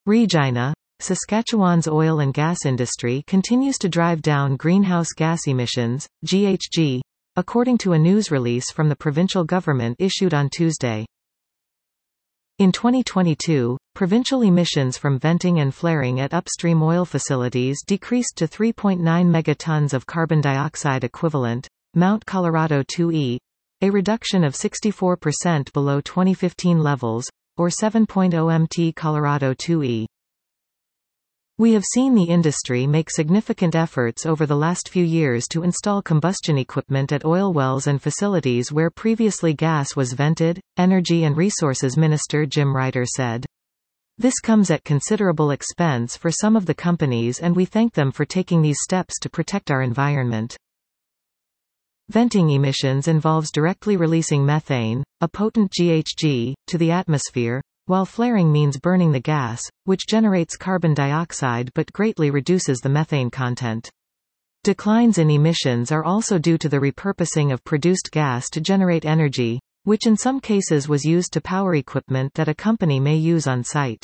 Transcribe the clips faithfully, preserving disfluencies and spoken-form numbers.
Regina, Saskatchewan's oil and gas industry continues to drive down greenhouse gas emissions, G H G, according to a news release from the provincial government issued on Tuesday. In twenty twenty-two, provincial emissions from venting and flaring at upstream oil facilities decreased to three point nine megatons of carbon dioxide equivalent, Mount Colorado two E, a reduction of sixty-four percent below twenty fifteen levels, or seven point zero M T Colorado two E. We have seen the industry make significant efforts over the last few years to install combustion equipment at oil wells and facilities where previously gas was vented, Energy and Resources Minister Jim Ryder said. This comes at considerable expense for some of the companies, and we thank them for taking these steps to protect our environment. Venting emissions involves directly releasing methane, a potent G H G, to the atmosphere, while flaring means burning the gas, which generates carbon dioxide but greatly reduces the methane content. Declines in emissions are also due to the repurposing of produced gas to generate energy, which in some cases was used to power equipment that a company may use on site.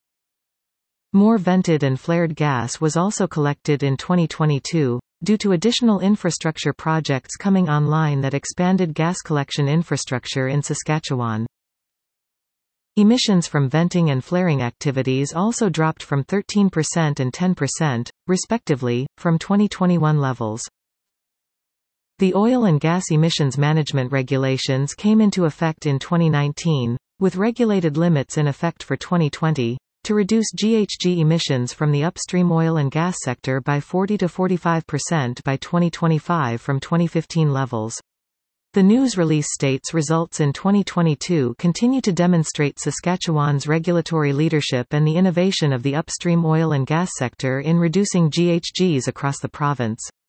More vented and flared gas was also collected in twenty twenty-two, due to additional infrastructure projects coming online that expanded gas collection infrastructure in Saskatchewan. Emissions from venting and flaring activities also dropped from thirteen percent and ten percent, respectively, from twenty twenty-one levels. The Oil and Gas Emissions Management Regulations came into effect in twenty nineteen, with regulated limits in effect for twenty twenty, to reduce G H G emissions from the upstream oil and gas sector by forty to forty-five percent by twenty twenty-five from twenty fifteen levels. The news release states results in twenty twenty-two continue to demonstrate Saskatchewan's regulatory leadership and the innovation of the upstream oil and gas sector in reducing G H Gs across the province.